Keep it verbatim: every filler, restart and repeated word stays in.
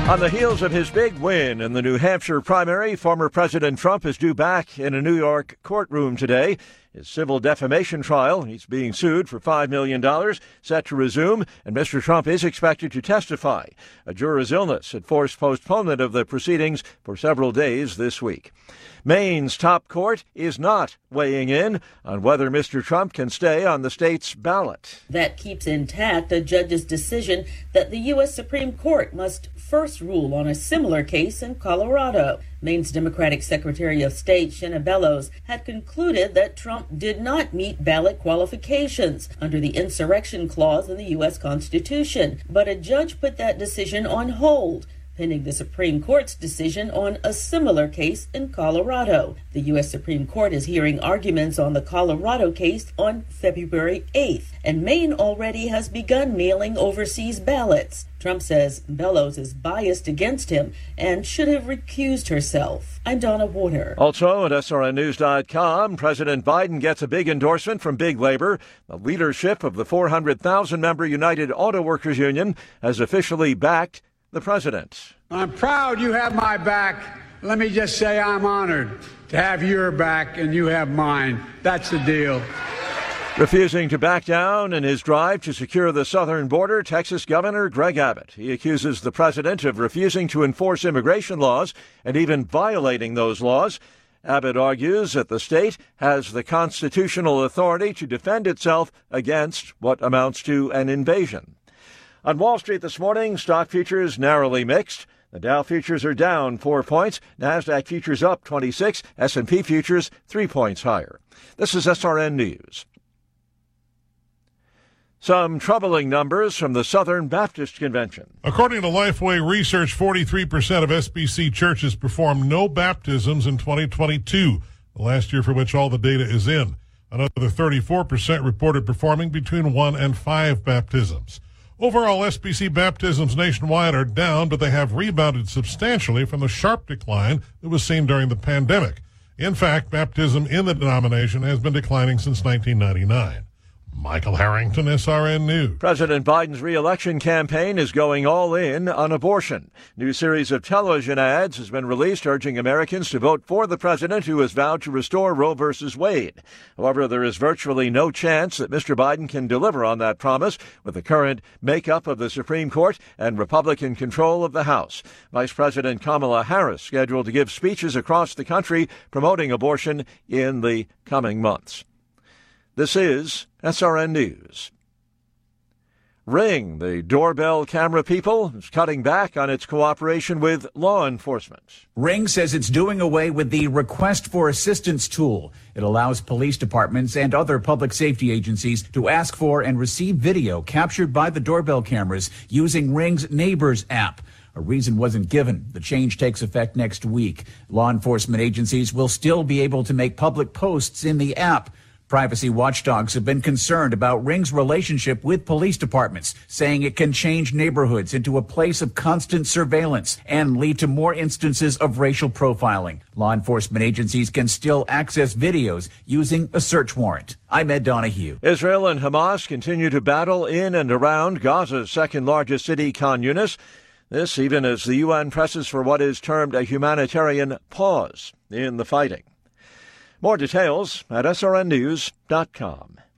On the heels of his big win in the New Hampshire primary, former President Trump is due back in a New York courtroom today. His civil defamation trial, he's being sued for five million dollars, set to resume, and Mister Trump is expected to testify. A juror's illness had forced postponement of the proceedings for several days this week. Maine's top court is not weighing in on whether Mister Trump can stay on the state's ballot. That keeps intact a judge's decision that the U S Supreme Court must first rule on a similar case in Colorado. Maine's Democratic Secretary of State, Shenna Bellows, had concluded that Trump did not meet ballot qualifications under the insurrection clause in the U S Constitution, but a judge put that decision on hold, pending the Supreme Court's decision on a similar case in Colorado. The U S Supreme Court is hearing arguments on the Colorado case on February eighth, and Maine already has begun mailing overseas ballots. Trump says Bellows is biased against him and should have recused herself. I'm Donna Warner. Also at S R N News dot com, President Biden gets a big endorsement from big labor. The leadership of the four hundred thousand member United Auto Workers Union has officially backed the president. I'm proud you have my back. Let me just say I'm honored to have your back and you have mine. That's the deal. Refusing to back down in his drive to secure the southern border, Texas Governor Greg Abbott. He accuses the president of refusing to enforce immigration laws and even violating those laws. Abbott argues that the state has the constitutional authority to defend itself against what amounts to an invasion. On Wall Street this morning, stock futures narrowly mixed. The Dow futures are down four points. NASDAQ futures up twenty-six. S and P futures three points higher. This is S R N News. Some troubling numbers from the Southern Baptist Convention. According to Lifeway Research, forty-three percent of S B C churches performed no baptisms in twenty twenty-two, the last year for which all the data is in. Another thirty-four percent reported performing between one and five baptisms. Overall, S B C baptisms nationwide are down, but they have rebounded substantially from the sharp decline that was seen during the pandemic. In fact, baptism in the denomination has been declining since nineteen ninety-nine. Michael Harrington, S R N News. President Biden's re-election campaign is going all in on abortion. New series of television ads has been released urging Americans to vote for the president who has vowed to restore Roe versus Wade. However, there is virtually no chance that Mister Biden can deliver on that promise with the current makeup of the Supreme Court and Republican control of the House. Vice President Kamala Harris scheduled to give speeches across the country promoting abortion in the coming months. This is S R N News. Ring, the doorbell camera people, is cutting back on its cooperation with law enforcement. Ring says it's doing away with the Request for Assistance tool. It allows police departments and other public safety agencies to ask for and receive video captured by the doorbell cameras using Ring's Neighbors app. A reason wasn't given. The change takes effect next week. Law enforcement agencies will still be able to make public posts in the app. Privacy watchdogs have been concerned about Ring's relationship with police departments, saying it can change neighborhoods into a place of constant surveillance and lead to more instances of racial profiling. Law enforcement agencies can still access videos using a search warrant. I'm Ed Donahue. Israel and Hamas continue to battle in and around Gaza's second-largest city, Khan Yunis. This even as the U N presses for what is termed a humanitarian pause in the fighting. More details at S R N News dot com.